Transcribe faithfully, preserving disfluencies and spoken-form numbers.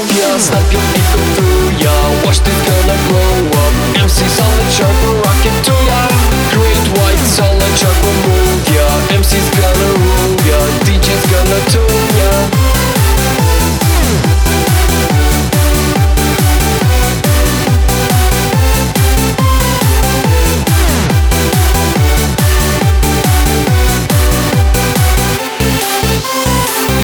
ya, sniping people through ya. Watch this gonna blow up. M C solid sharp, rocket to ya. Great white solid sharp, move ya.